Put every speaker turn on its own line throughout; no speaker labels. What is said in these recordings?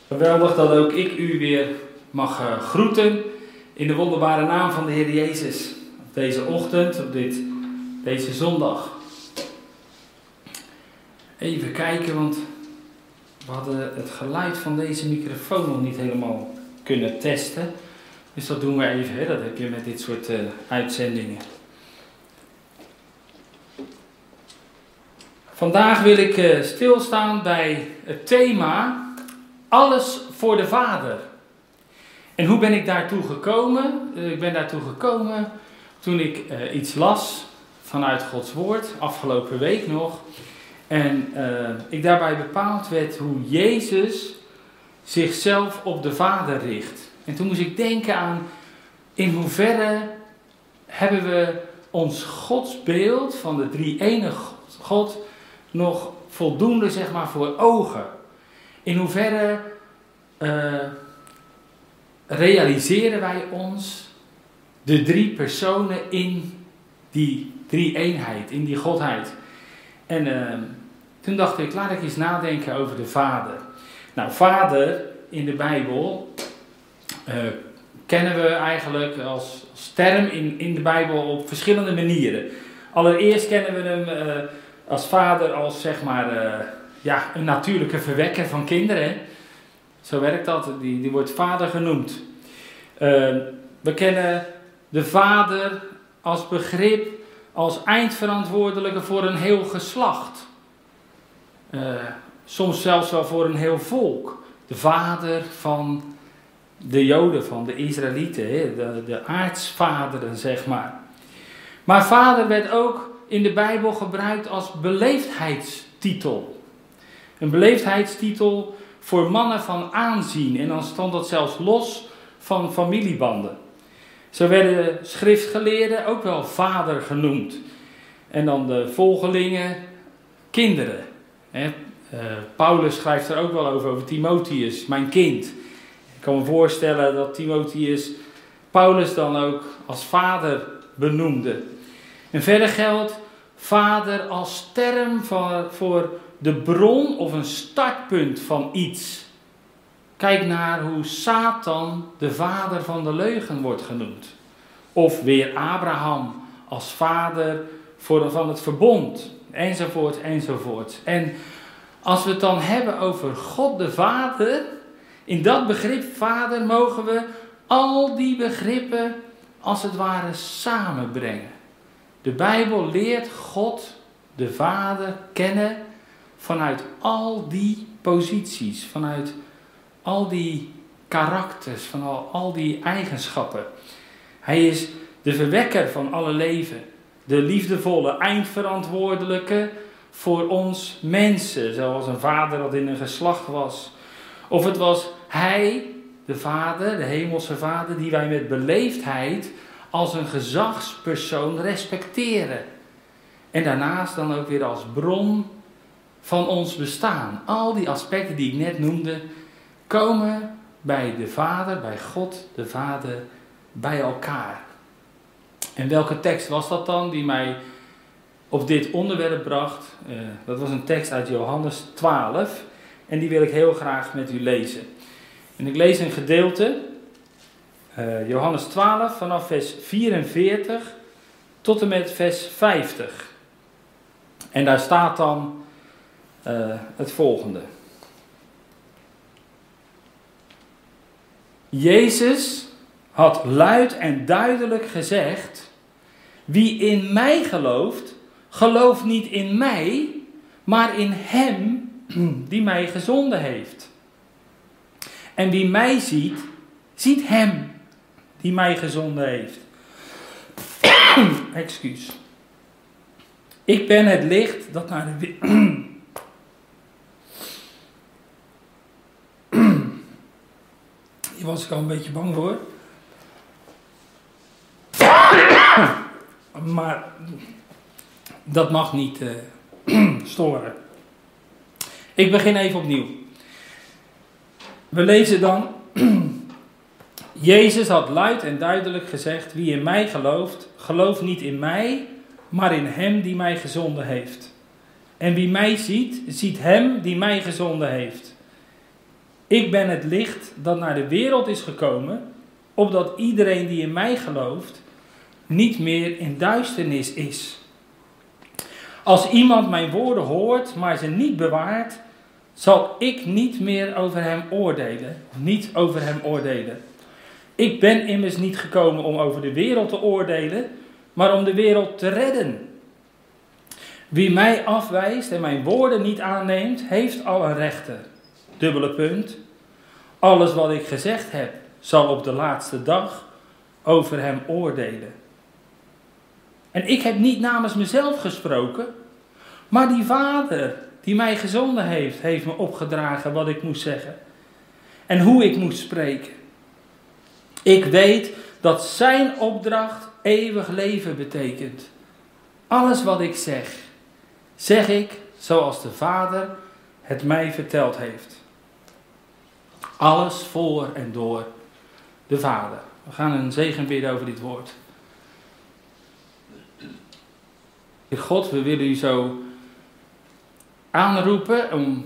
Geweldig dat ook ik u weer mag groeten in de wonderbare naam van de Heer Jezus. Op deze ochtend, op deze zondag. Even kijken, want we hadden het geluid van deze microfoon nog niet helemaal kunnen testen. Dus dat doen we even, hè? Dat heb je met dit soort uitzendingen. Vandaag wil ik stilstaan bij het thema alles voor de Vader. En hoe ben ik daartoe gekomen? Ik ben daartoe gekomen toen ik iets las vanuit Gods woord, afgelopen week nog. En ik daarbij bepaald werd hoe Jezus zichzelf op de Vader richt. En toen moest ik denken aan in hoeverre hebben we ons godsbeeld van de drie-enige God nog voldoende, zeg maar, voor ogen. In hoeverre realiseren wij ons de drie personen in die drie-eenheid, in die Godheid. En toen dacht ik, laat ik eens nadenken over de Vader. Nou, Vader in de Bijbel kennen we eigenlijk als term in de Bijbel op verschillende manieren. Allereerst kennen we hem als Vader als, zeg maar, een natuurlijke verwekker van kinderen. Zo werkt dat, die wordt Vader genoemd. We kennen de Vader als begrip, als eindverantwoordelijke voor een heel geslacht. Soms zelfs wel voor een heel volk. De Vader van de Joden, van de Israëlieten, de aartsvaderen, zeg maar. Maar Vader werd ook in de Bijbel gebruikt als beleefdheidstitel. Een beleefdheidstitel voor mannen van aanzien. En dan stond dat zelfs los van familiebanden. Zo werden schriftgeleerden ook wel vader genoemd. En dan de volgelingen kinderen. Paulus schrijft er ook wel over Timotheus, mijn kind. Ik kan me voorstellen dat Timotheus Paulus dan ook als vader benoemde. En verder geldt vader als term voor de bron of een startpunt van iets. Kijk naar hoe Satan de vader van de leugen wordt genoemd. Of weer Abraham als vader van het verbond. Enzovoort, enzovoort. En als we het dan hebben over God de Vader, in dat begrip vader mogen we al die begrippen als het ware samenbrengen. De Bijbel leert God de Vader kennen vanuit al die posities, vanuit al die karakters, van al die eigenschappen. Hij is de verwekker van alle leven, de liefdevolle eindverantwoordelijke voor ons mensen, zoals een vader dat in een geslacht was. Of het was hij, de Vader, de hemelse Vader, die wij met beleefdheid als een gezagspersoon respecteren. En daarnaast dan ook weer als bron van ons bestaan. Al die aspecten die ik net noemde, komen bij de Vader, bij God, de Vader, bij elkaar. En welke tekst was dat dan die mij op dit onderwerp bracht? Dat was een tekst uit Johannes 12 en die wil ik heel graag met u lezen. En ik lees een gedeelte, Johannes 12 vanaf vers 44 tot en met vers 50. En daar staat dan het volgende. Jezus had luid en duidelijk gezegd: wie in mij gelooft, gelooft niet in mij, maar in hem die mij gezonden heeft. En wie mij ziet, ziet hem die mij gezonden heeft. Excuus. Ik ben het licht dat naar de Hier was ik al een beetje bang voor. Maar dat mag niet storen. Ik begin even opnieuw. We lezen dan. Jezus had luid en duidelijk gezegd: wie in mij gelooft, gelooft niet in mij, maar in hem die mij gezonden heeft. En wie mij ziet, ziet hem die mij gezonden heeft. Ik ben het licht dat naar de wereld is gekomen, opdat iedereen die in mij gelooft niet meer in duisternis is. Als iemand mijn woorden hoort, maar ze niet bewaart, zal ik niet meer over hem oordelen. Niet over hem oordelen. Ik ben immers niet gekomen om over de wereld te oordelen, maar om de wereld te redden. Wie mij afwijst en mijn woorden niet aanneemt, heeft al een rechter. Dubbele punt. Alles wat ik gezegd heb, zal op de laatste dag over hem oordelen. En ik heb niet namens mezelf gesproken, maar die Vader die mij gezonden heeft, heeft me opgedragen wat ik moest zeggen. En hoe ik moest spreken. Ik weet dat zijn opdracht eeuwig leven betekent. Alles wat ik zeg, zeg ik zoals de Vader het mij verteld heeft. Alles voor en door de Vader. We gaan een zegen bidden over dit woord. Heer God, we willen u zo aanroepen om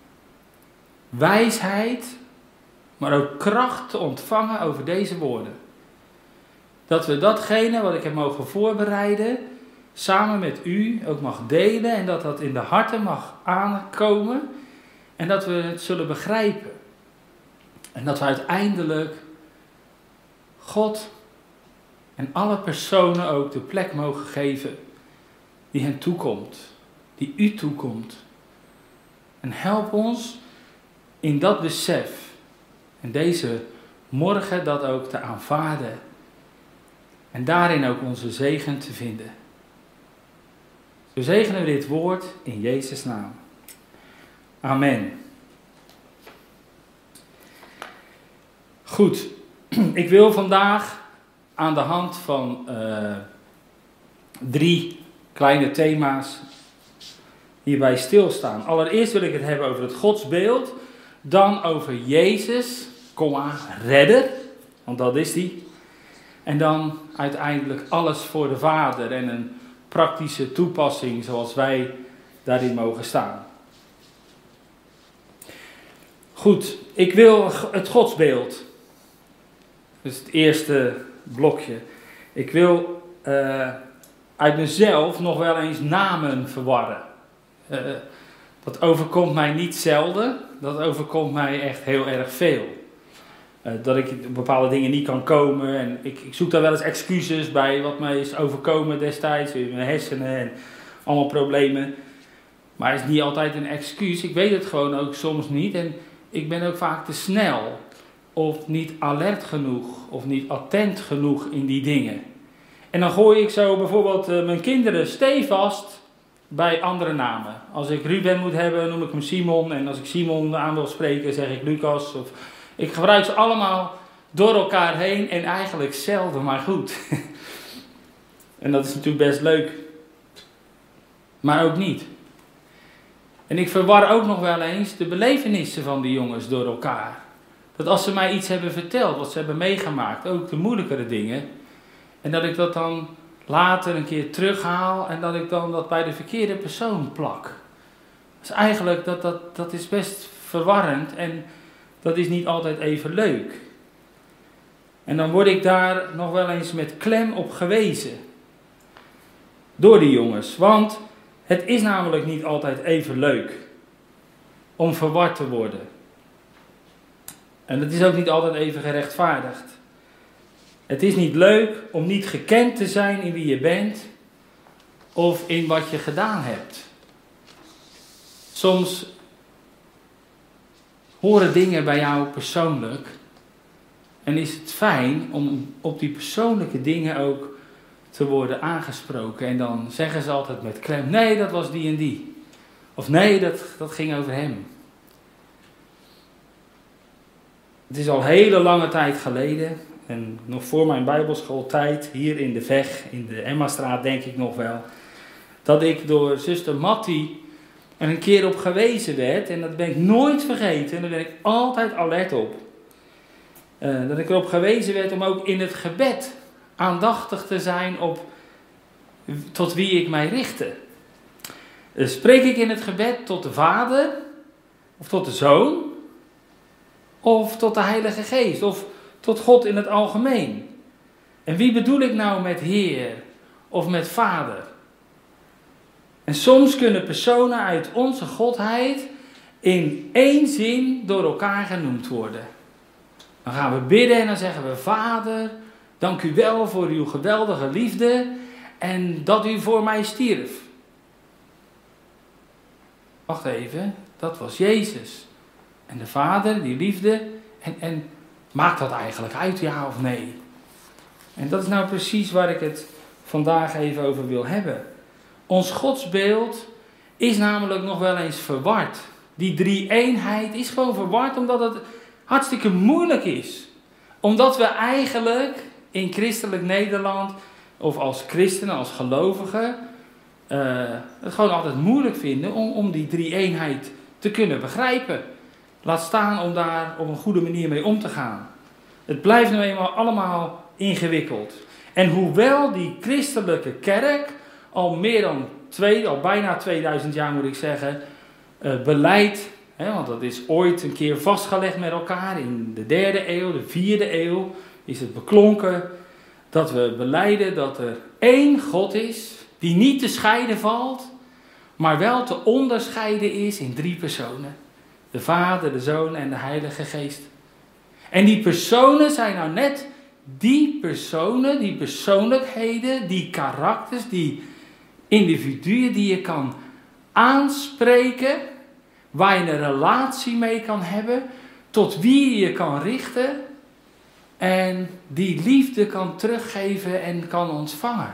wijsheid, maar ook kracht te ontvangen over deze woorden. Dat we datgene wat ik heb mogen voorbereiden, samen met u ook mag delen en dat dat in de harten mag aankomen en dat we het zullen begrijpen. En dat we uiteindelijk God en alle personen ook de plek mogen geven die hen toekomt, die u toekomt. En help ons in dat besef en deze morgen dat ook te aanvaarden. En daarin ook onze zegen te vinden. Zo zegenen we dit woord in Jezus' naam. Amen. Goed, ik wil vandaag aan de hand van 3 kleine thema's hierbij stilstaan. Allereerst wil ik het hebben over het godsbeeld. Dan over Jezus, redder, want dat is die. En dan uiteindelijk alles voor de Vader en een praktische toepassing zoals wij daarin mogen staan. Goed, ik wil het godsbeeld. Dus het eerste blokje. Ik wil uit mezelf nog wel eens namen verwarren. Dat overkomt mij niet zelden. Dat overkomt mij echt heel erg veel. Dat ik bepaalde dingen niet kan komen. En ik zoek daar wel eens excuses bij wat mij is overkomen destijds. In mijn hersenen en allemaal problemen. Maar het is niet altijd een excuus. Ik weet het gewoon ook soms niet. En ik ben ook vaak te snel. Of niet alert genoeg. Of niet attent genoeg in die dingen. En dan gooi ik zo bijvoorbeeld mijn kinderen stevast bij andere namen. Als ik Ruben moet hebben, noem ik hem Simon. En als ik Simon aan wil spreken, zeg ik Lucas. Of ik gebruik ze allemaal door elkaar heen en eigenlijk zelden, maar goed. En dat is natuurlijk best leuk. Maar ook niet. En ik verwar ook nog wel eens de belevenissen van die jongens door elkaar. Dat als ze mij iets hebben verteld, wat ze hebben meegemaakt, ook de moeilijkere dingen. En dat ik dat dan later een keer terughaal en dat ik dan dat bij de verkeerde persoon plak. Dus eigenlijk, dat is best verwarrend en dat is niet altijd even leuk. En dan word ik daar nog wel eens met klem op gewezen. Door die jongens. Want het is namelijk niet altijd even leuk om verward te worden. En het is ook niet altijd even gerechtvaardigd. Het is niet leuk om niet gekend te zijn in wie je bent of in wat je gedaan hebt. Soms horen dingen bij jou persoonlijk en is het fijn om op die persoonlijke dingen ook te worden aangesproken. En dan zeggen ze altijd met klem, nee, dat was die en die. Of nee, dat ging over hem. Het is al hele lange tijd geleden. En nog voor mijn bijbelschooltijd, hier in de Veg, in de Emmastraat denk ik nog wel. Dat ik door zuster Mattie er een keer op gewezen werd. En dat ben ik nooit vergeten. En daar ben ik altijd alert op. Dat ik erop gewezen werd om ook in het gebed aandachtig te zijn op tot wie ik mij richtte. Spreek ik in het gebed tot de Vader of tot de Zoon? of tot de Heilige Geest, of tot God in het algemeen. En wie bedoel ik nou met Heer of met Vader? En soms kunnen personen uit onze Godheid in één zin door elkaar genoemd worden. Dan gaan we bidden en dan zeggen we: Vader, dank u wel voor uw geweldige liefde en dat u voor mij stierf. Wacht even, dat was Jezus. En de Vader, die liefde, en maakt dat eigenlijk uit, ja of nee? En dat is nou precies waar ik het vandaag even over wil hebben. Ons godsbeeld is namelijk nog wel eens verward. Die drie-eenheid is gewoon verward omdat het hartstikke moeilijk is. Omdat we eigenlijk in christelijk Nederland, of als christenen, als gelovigen, het gewoon altijd moeilijk vinden om die drie-eenheid te kunnen begrijpen. Laat staan om daar op een goede manier mee om te gaan. Het blijft nu eenmaal allemaal ingewikkeld. En hoewel die christelijke kerk al bijna 2000 jaar moet ik zeggen, beleidt, want dat is ooit een keer vastgelegd met elkaar in de 3e eeuw, de 4e eeuw, is het beklonken dat we belijden dat er één God is, die niet te scheiden valt, maar wel te onderscheiden is in 3 personen. De Vader, de Zoon en de Heilige Geest. En die personen zijn nou net die personen, die persoonlijkheden, die karakters, die individuen die je kan aanspreken, waar je een relatie mee kan hebben, tot wie je je kan richten en die liefde kan teruggeven en kan ontvangen.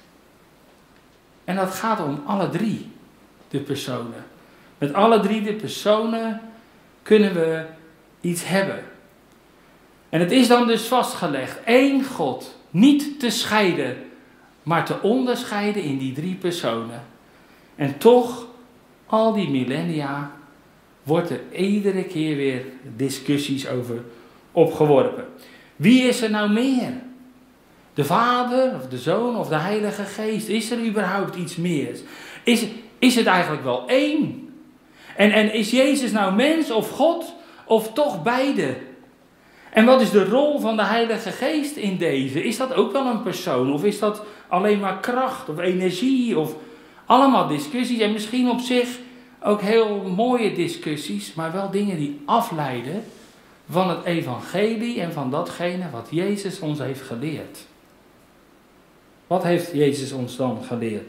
En dat gaat om alle 3 de personen. Met alle 3 de personen kunnen we iets hebben. En het is dan dus vastgelegd, één God, niet te scheiden, maar te onderscheiden in die 3 personen. En toch, al die millennia, wordt er iedere keer weer discussies over opgeworpen. Wie is er nou meer? De Vader, of de Zoon, of de Heilige Geest? Is er überhaupt iets meer? Is het eigenlijk wel één? En is Jezus nou mens of God, of toch beide? En wat is de rol van de Heilige Geest in deze? Is dat ook wel een persoon? Of is dat alleen maar kracht of energie? Of allemaal discussies. En misschien op zich ook heel mooie discussies. Maar wel dingen die afleiden van het evangelie en van datgene wat Jezus ons heeft geleerd. Wat heeft Jezus ons dan geleerd?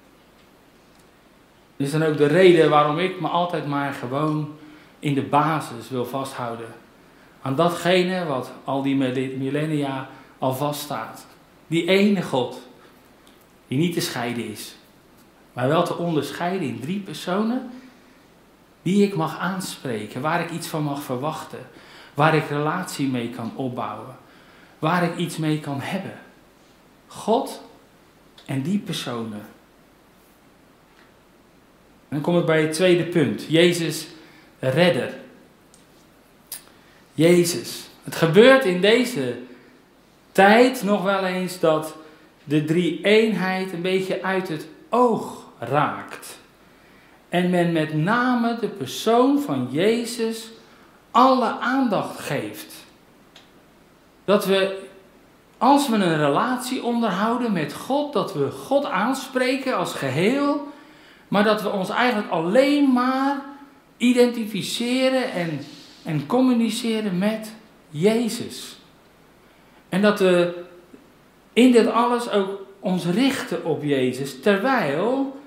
Dit is dan ook de reden waarom ik me altijd maar gewoon in de basis wil vasthouden. Aan datgene wat al die millennia al vaststaat. Die ene God, die niet te scheiden is, maar wel te onderscheiden in 3 personen, die ik mag aanspreken, waar ik iets van mag verwachten, waar ik relatie mee kan opbouwen, waar ik iets mee kan hebben. God en die personen. En dan kom ik bij het tweede punt. Jezus, redder. Jezus. Het gebeurt in deze tijd nog wel eens dat de drie-eenheid een beetje uit het oog raakt. En men met name de persoon van Jezus alle aandacht geeft. Dat we, als we een relatie onderhouden met God, dat we God aanspreken als geheel, maar dat we ons eigenlijk alleen maar identificeren en communiceren met Jezus. En dat we in dit alles ook ons richten op Jezus, terwijl,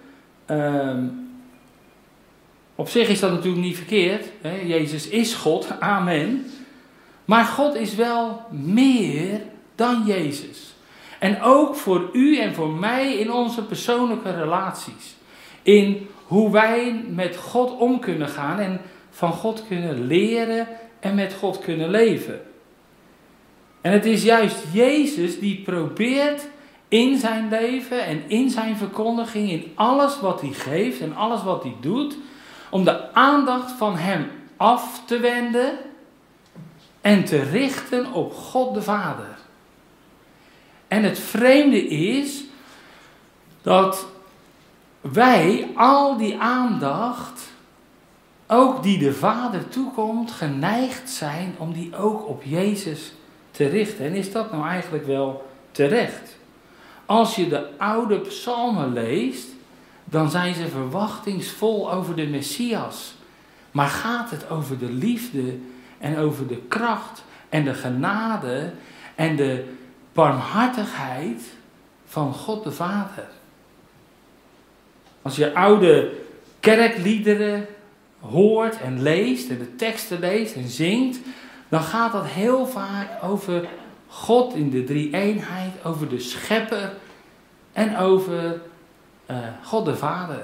op zich is dat natuurlijk niet verkeerd, hè? Jezus is God, amen, maar God is wel meer dan Jezus. En ook voor u en voor mij in onze persoonlijke relaties. In hoe wij met God om kunnen gaan en van God kunnen leren en met God kunnen leven. En het is juist Jezus die probeert in zijn leven en in zijn verkondiging, in alles wat hij geeft en alles wat hij doet, om de aandacht van hem af te wenden en te richten op God de Vader. En het vreemde is dat wij al die aandacht ook die de Vader toekomt, geneigd zijn om die ook op Jezus te richten. En is dat nou eigenlijk wel terecht? Als je de oude psalmen leest, dan zijn ze verwachtingsvol over de Messias. Maar gaat het over de liefde en over de kracht en de genade en de barmhartigheid van God de Vader. Als je oude kerkliederen hoort en leest en de teksten leest en zingt, dan gaat dat heel vaak over God in de drie-eenheid, over de schepper en over God de Vader.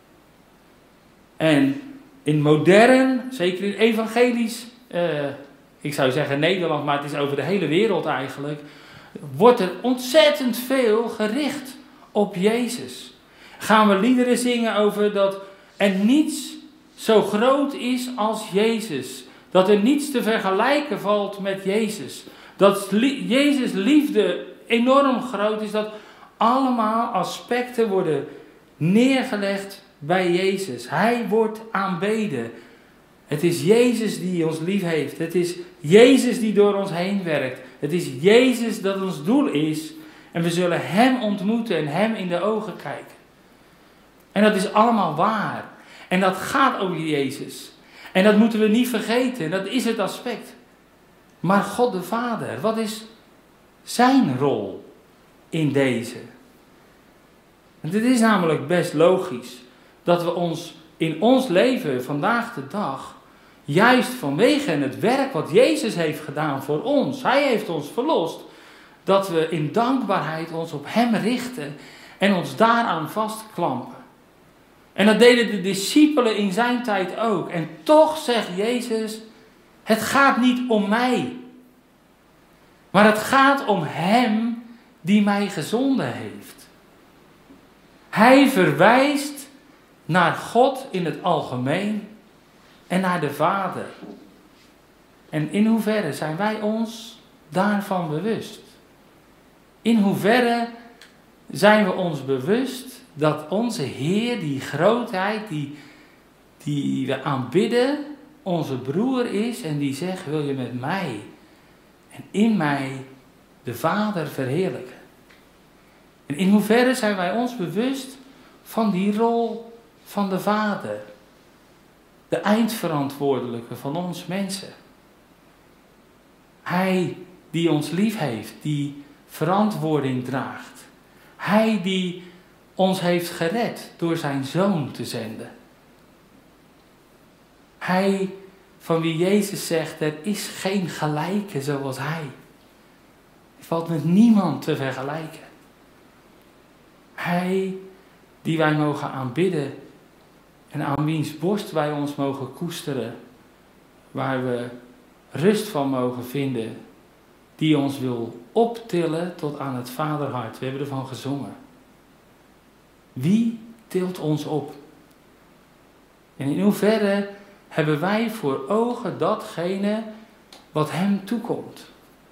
En in modern, zeker in evangelisch, ik zou zeggen Nederland, maar het is over de hele wereld eigenlijk, wordt er ontzettend veel gericht op Jezus. Gaan we liederen zingen over dat er niets zo groot is als Jezus. Dat er niets te vergelijken valt met Jezus. Dat Jezus' liefde enorm groot is. Dat allemaal aspecten worden neergelegd bij Jezus. Hij wordt aanbeden. Het is Jezus die ons lief heeft. Het is Jezus die door ons heen werkt. Het is Jezus dat ons doel is. En we zullen Hem ontmoeten en Hem in de ogen kijken. En dat is allemaal waar. En dat gaat over Jezus. En dat moeten we niet vergeten. Dat is het aspect. Maar God de Vader, wat is zijn rol in deze? En het is namelijk best logisch dat we ons in ons leven vandaag de dag, juist vanwege het werk wat Jezus heeft gedaan voor ons, Hij heeft ons verlost, dat we in dankbaarheid ons op Hem richten en ons daaraan vastklampen. En dat deden de discipelen in zijn tijd ook. En toch zegt Jezus, het gaat niet om mij, maar het gaat om Hem die mij gezonden heeft. Hij verwijst naar God in het algemeen en naar de Vader. En in hoeverre zijn wij ons daarvan bewust? In hoeverre zijn we ons bewust dat onze Heer, die grootheid, die we aanbidden, onze broer is en die zegt, wil je met mij en in mij de Vader verheerlijken? En in hoeverre zijn wij ons bewust van die rol van de Vader, de eindverantwoordelijke van ons mensen? Hij die ons lief heeft, die verantwoording draagt. Hij die ons heeft gered door zijn Zoon te zenden. Hij van wie Jezus zegt, er is geen gelijke zoals Hij. Er valt met niemand te vergelijken. Hij die wij mogen aanbidden en aan wiens borst wij ons mogen koesteren, waar we rust van mogen vinden, die ons wil optillen tot aan het Vaderhart. We hebben ervan gezongen. Wie tilt ons op? En in hoeverre hebben wij voor ogen datgene wat Hem toekomt?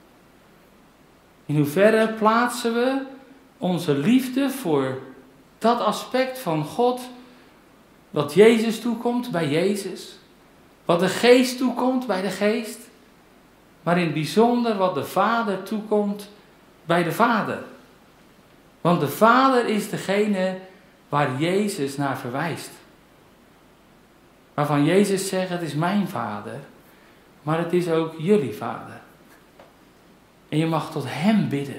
In hoeverre plaatsen we onze liefde voor dat aspect van God, wat Jezus toekomt bij Jezus, wat de Geest toekomt bij de Geest, maar in het bijzonder wat de Vader toekomt bij de Vader? Want de Vader is degene waar Jezus naar verwijst. Waarvan Jezus zegt, het is mijn Vader, maar het is ook jullie Vader. En je mag tot Hem bidden.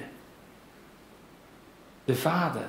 De Vader.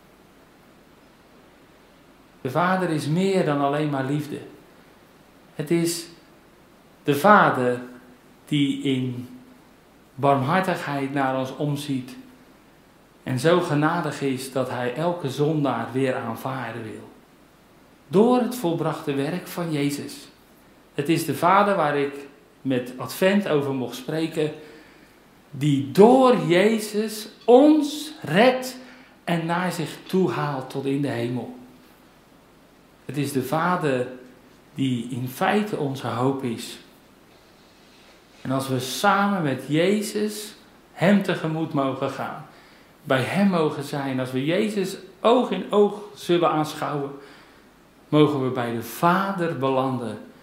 De Vader is meer dan alleen maar liefde. Het is de Vader die in barmhartigheid naar ons omziet. En zo genadig is dat Hij elke zondaar weer aanvaarden wil. Door het volbrachte werk van Jezus. Het is de Vader waar ik met Advent over mocht spreken. Die door Jezus ons redt en naar zich toe haalt tot in de hemel. Het is de Vader die in feite onze hoop is. En als we samen met Jezus Hem tegemoet mogen gaan, bij Hem mogen zijn, als we Jezus oog in oog zullen aanschouwen, mogen we bij de Vader belanden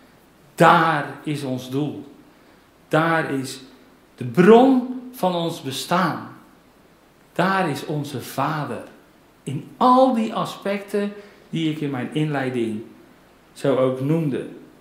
Daar is ons doel. Daar is de bron van ons bestaan. Daar is onze Vader. In al die aspecten die ik in mijn inleiding zo ook noemde.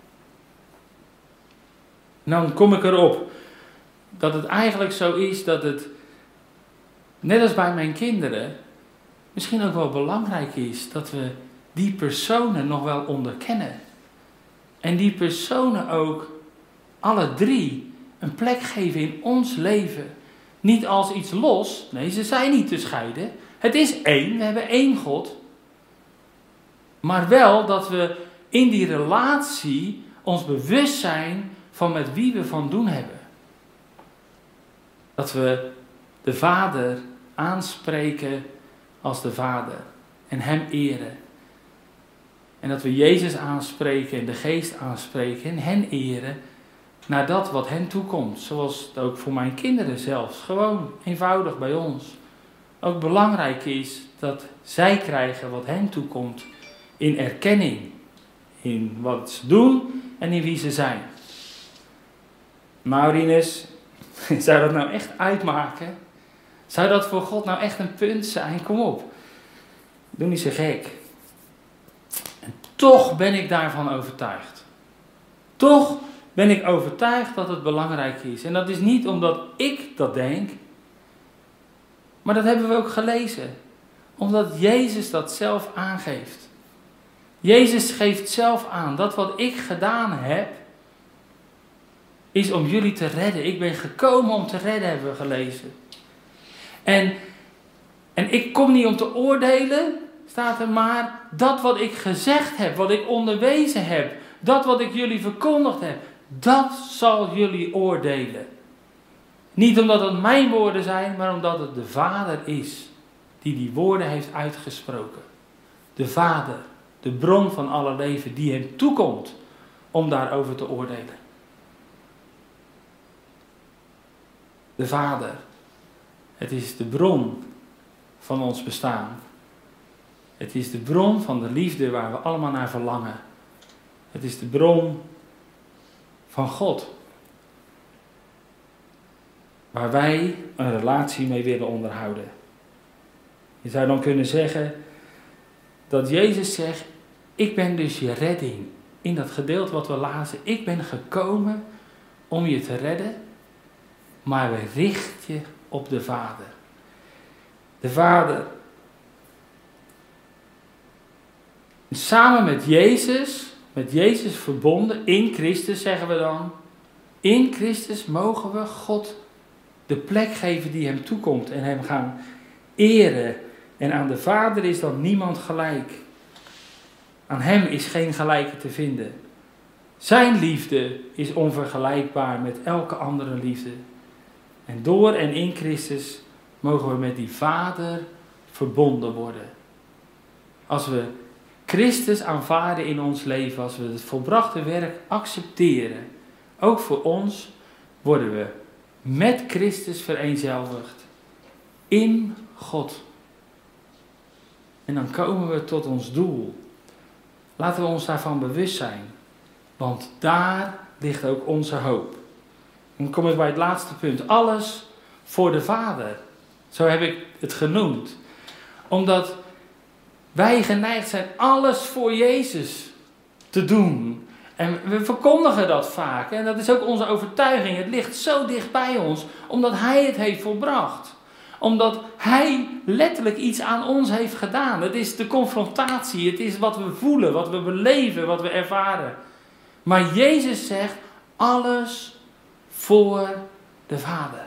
En dan kom ik erop dat het eigenlijk zo is dat het, net als bij mijn kinderen, misschien ook wel belangrijk is dat we die personen nog wel onderkennen. En die personen ook alle drie een plek geven in ons leven. Niet als iets los. Nee, ze zijn niet te scheiden. Het is één. We hebben één God. Maar wel dat we in die relatie ons bewust zijn van met wie we van doen hebben. Dat we de Vader aanspreken als de Vader. En Hem eren. En dat we Jezus aanspreken en de Geest aanspreken en hen eren naar dat wat hen toekomt. Zoals het ook voor mijn kinderen zelfs. Gewoon eenvoudig bij ons. Ook belangrijk is dat zij krijgen wat hen toekomt in erkenning. In wat ze doen en in wie ze zijn. Maurines, zou dat nou echt uitmaken? Zou dat voor God nou echt een punt zijn? Kom op. Doe niet zo gek. En toch ben ik daarvan overtuigd. Toch ben ik overtuigd dat het belangrijk is. En dat is niet omdat ik dat denk. Maar dat hebben we ook gelezen. Omdat Jezus dat zelf aangeeft. Jezus geeft zelf aan dat wat ik gedaan heb, is om jullie te redden. Ik ben gekomen om te redden, hebben we gelezen. En ik kom niet om te oordelen, staat er maar, dat wat ik gezegd heb, wat ik onderwezen heb, dat wat ik jullie verkondigd heb, dat zal jullie oordelen. Niet omdat het mijn woorden zijn, maar omdat het de Vader is die woorden heeft uitgesproken. De Vader, de bron van alle leven, die hem toekomt om daarover te oordelen. De Vader, het is de bron van ons bestaan. Het is de bron van de liefde waar we allemaal naar verlangen. Het is de bron van God. Waar wij een relatie mee willen onderhouden. Je zou dan kunnen zeggen dat Jezus zegt, ik ben dus je redding. In dat gedeelte wat we lazen, ik ben gekomen om je te redden, maar we richten je op de Vader. De Vader. Samen met Jezus verbonden, in Christus zeggen we dan, in Christus mogen we God de plek geven die hem toekomt en hem gaan eren. En aan de Vader is dan niemand gelijk. Aan hem is geen gelijke te vinden. Zijn liefde is onvergelijkbaar met elke andere liefde. En door en in Christus mogen we met die Vader verbonden worden. Als we Christus aanvaarden in ons leven, als we het volbrachte werk accepteren, ook voor ons, worden we met Christus vereenzelvigd in God. En dan komen we tot ons doel. Laten we ons daarvan bewust zijn, want daar ligt ook onze hoop. En dan kom ik bij het laatste punt. Alles voor de Vader. Zo heb ik het genoemd. Omdat wij geneigd zijn alles voor Jezus te doen. En we verkondigen dat vaak. En dat is ook onze overtuiging. Het ligt zo dicht bij ons. Omdat Hij het heeft volbracht. Omdat Hij letterlijk iets aan ons heeft gedaan. Het is de confrontatie. Het is wat we voelen, wat we beleven, wat we ervaren. Maar Jezus zegt alles voor de Vader.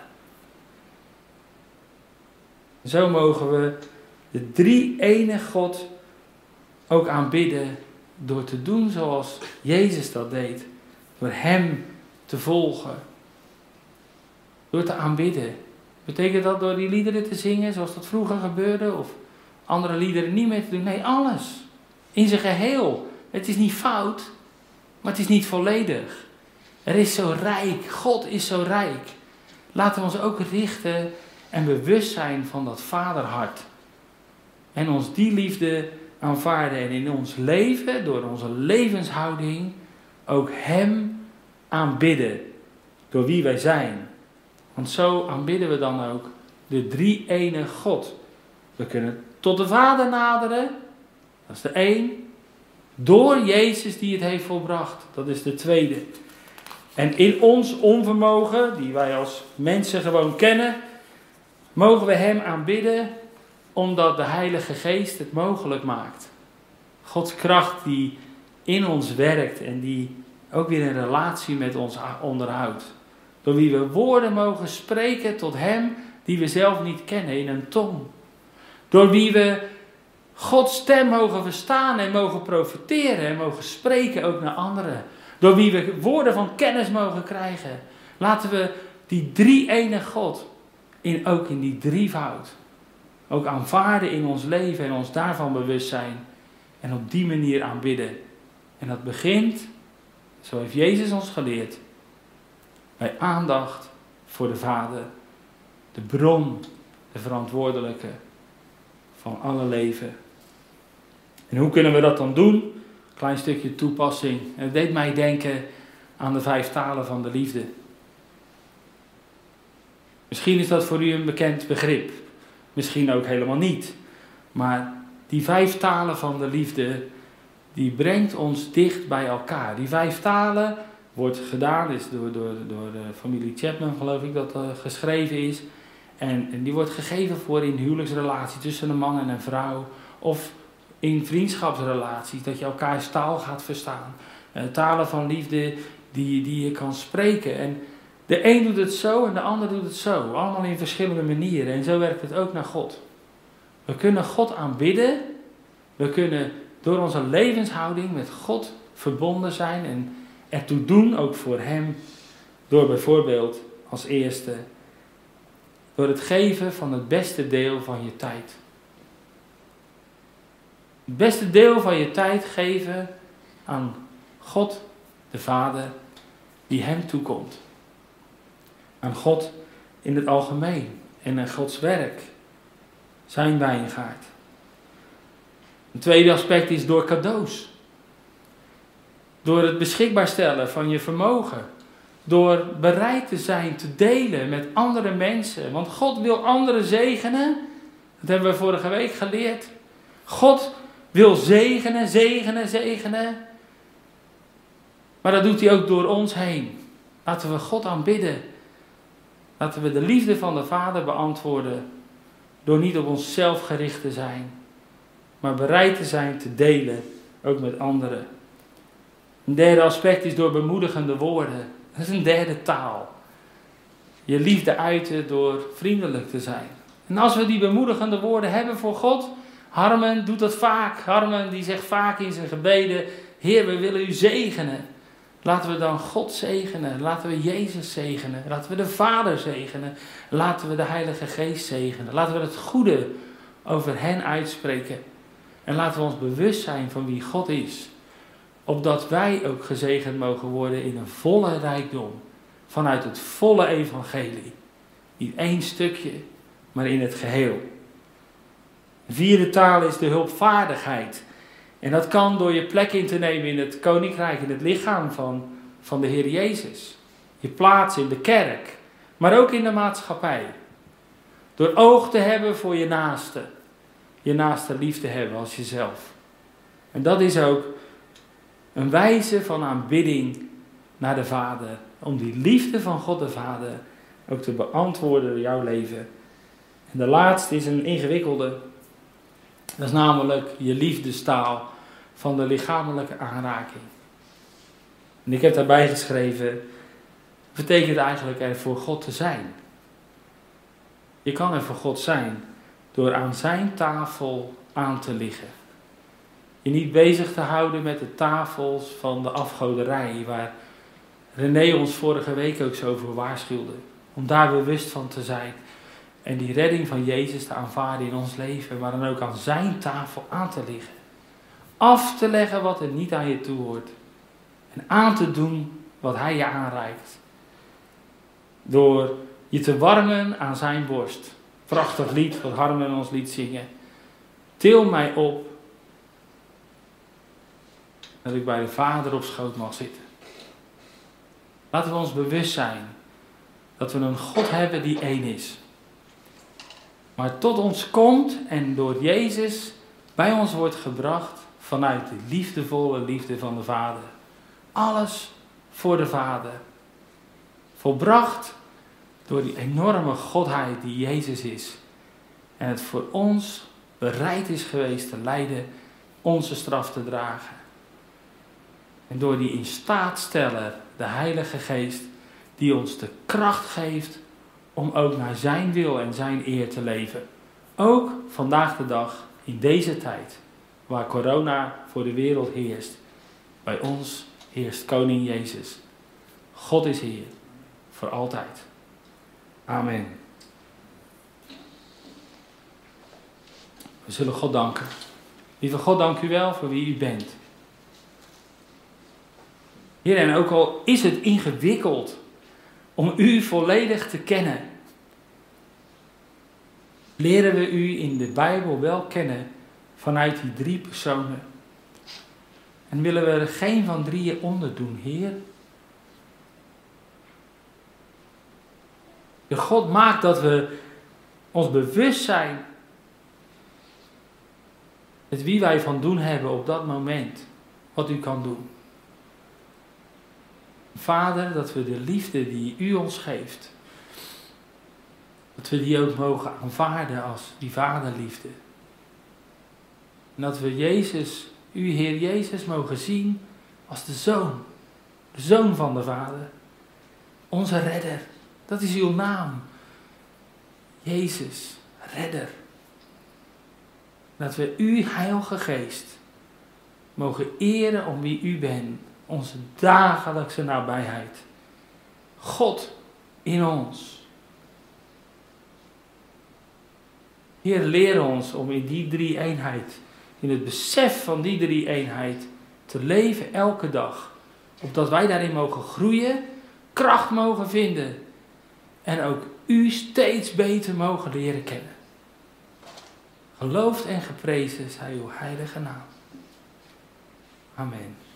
Zo mogen we de drie-ene God ook aanbidden door te doen zoals Jezus dat deed. Door Hem te volgen. Door te aanbidden. Betekent dat door die liederen te zingen zoals dat vroeger gebeurde? Of andere liederen niet meer te doen? Nee, alles. In zijn geheel. Het is niet fout, maar het is niet volledig. Er is zo rijk. God is zo rijk. Laten we ons ook richten en bewust zijn van dat vaderhart. En ons die liefde aanvaarden. En in ons leven, door onze levenshouding, ook Hem aanbidden door wie wij zijn. Want zo aanbidden we dan ook de drie-ene God. We kunnen tot de Vader naderen, dat is de één. Door Jezus die het heeft volbracht, dat is de tweede. En in ons onvermogen, die wij als mensen gewoon kennen, mogen we hem aanbidden, omdat de Heilige Geest het mogelijk maakt. Gods kracht die in ons werkt en die ook weer een relatie met ons onderhoudt. Door wie we woorden mogen spreken tot hem die we zelf niet kennen in een tong. Door wie we Gods stem mogen verstaan en mogen profiteren en mogen spreken ook naar anderen. Door wie we woorden van kennis mogen krijgen. Laten we die drie-ene God ook in die drievoud ook aanvaarden in ons leven en ons daarvan bewust zijn. En op die manier aanbidden. En dat begint, zo heeft Jezus ons geleerd, bij aandacht voor de Vader. De bron, de verantwoordelijke van alle leven. En hoe kunnen we dat dan doen? Klein stukje toepassing. En het deed mij denken aan de 5 talen van de liefde. Misschien is dat voor u een bekend begrip. Misschien ook helemaal niet. Maar die 5 talen van de liefde, die brengt ons dicht bij elkaar. Die 5 talen wordt gedaan, is door de familie Chapman geloof ik dat geschreven is. En die wordt gegeven voor in huwelijksrelatie tussen een man en een vrouw. Of in vriendschapsrelaties, dat je elkaars taal gaat verstaan. Talen van liefde die je kan spreken. En de een doet het zo en de ander doet het zo. Allemaal in verschillende manieren. En zo werkt het ook naar God. We kunnen God aanbidden. We kunnen door onze levenshouding met God verbonden zijn. En ertoe doen, ook voor hem. Door bijvoorbeeld als eerste, door het geven van het beste deel van je tijd. Het beste deel van je tijd geven aan God, de Vader, die hem toekomt. Aan God in het algemeen en aan Gods werk, zijn wijngaard. Een tweede aspect is door cadeaus. Door het beschikbaar stellen van je vermogen. Door bereid te zijn te delen met andere mensen. Want God wil anderen zegenen. Dat hebben we vorige week geleerd. God wil zegenen, zegenen, zegenen. Maar dat doet hij ook door ons heen. Laten we God aanbidden. Laten we de liefde van de Vader beantwoorden. Door niet op onszelf gericht te zijn. Maar bereid te zijn te delen. Ook met anderen. Een derde aspect is door bemoedigende woorden. Dat is een derde taal. Je liefde uiten door vriendelijk te zijn. En als we die bemoedigende woorden hebben voor God. Harmen doet dat vaak. Harmen die zegt vaak in zijn gebeden. Heer, we willen u zegenen. Laten we dan God zegenen. Laten we Jezus zegenen. Laten we de Vader zegenen. Laten we de Heilige Geest zegenen. Laten we het goede over hen uitspreken. En laten we ons bewust zijn van wie God is. Opdat wij ook gezegend mogen worden in een volle rijkdom. Vanuit het volle evangelie. Niet één stukje, maar in het geheel. De vierde taal is de hulpvaardigheid. En dat kan door je plek in te nemen in het koninkrijk, in het lichaam van de Heer Jezus. Je plaats in de kerk, maar ook in de maatschappij. Door oog te hebben voor je naaste lief te hebben als jezelf. En dat is ook een wijze van aanbidding naar de Vader. Om die liefde van God de Vader ook te beantwoorden in jouw leven. En de laatste is een ingewikkelde. Dat is namelijk je liefdestaal van de lichamelijke aanraking. En ik heb daarbij geschreven, betekent eigenlijk er voor God te zijn. Je kan er voor God zijn door aan zijn tafel aan te liggen. Je niet bezig te houden met de tafels van de afgoderij, waar René ons vorige week ook zo voor waarschuwde. Om daar bewust van te zijn. En die redding van Jezus te aanvaarden in ons leven, maar dan ook aan zijn tafel aan te liggen. Af te leggen wat er niet aan je toe hoort. En aan te doen wat hij je aanreikt. Door je te warmen aan zijn borst. Prachtig lied wat Harmen ons liet zingen. Til mij op. Dat ik bij de Vader op schoot mag zitten. Laten we ons bewust zijn dat we een God hebben die één is. Maar tot ons komt en door Jezus bij ons wordt gebracht vanuit de liefdevolle liefde van de Vader. Alles voor de Vader. Volbracht door die enorme Godheid die Jezus is. En het voor ons bereid is geweest te lijden, onze straf te dragen. En door die instaatsteller, de Heilige Geest, die ons de kracht geeft om ook naar zijn wil en zijn eer te leven. Ook vandaag de dag, in deze tijd, waar corona voor de wereld heerst. Bij ons heerst Koning Jezus. God is Heer, voor altijd. Amen. We zullen God danken. Lieve God, dank u wel voor wie u bent. Heer, en ook al is het ingewikkeld om u volledig te kennen, leren we u in de Bijbel wel kennen vanuit die 3 personen. En willen we er geen van 3 onderdoen, Heer. De God maakt dat we ons bewust zijn met wie wij van doen hebben op dat moment. Wat u kan doen. Vader, dat we de liefde die u ons geeft, dat we die ook mogen aanvaarden als die vaderliefde. En dat we Jezus, uw Heer Jezus, mogen zien als de Zoon van de Vader. Onze redder, dat is uw naam. Jezus, redder. Dat we uw Heilige Geest mogen eren om wie u bent. Onze dagelijkse nabijheid. God in ons. Heer, leer ons om in die 3-eenheid, in het besef van die 3-eenheid te leven elke dag. Opdat wij daarin mogen groeien, kracht mogen vinden en ook u steeds beter mogen leren kennen. Geloofd en geprezen zij uw heilige naam. Amen.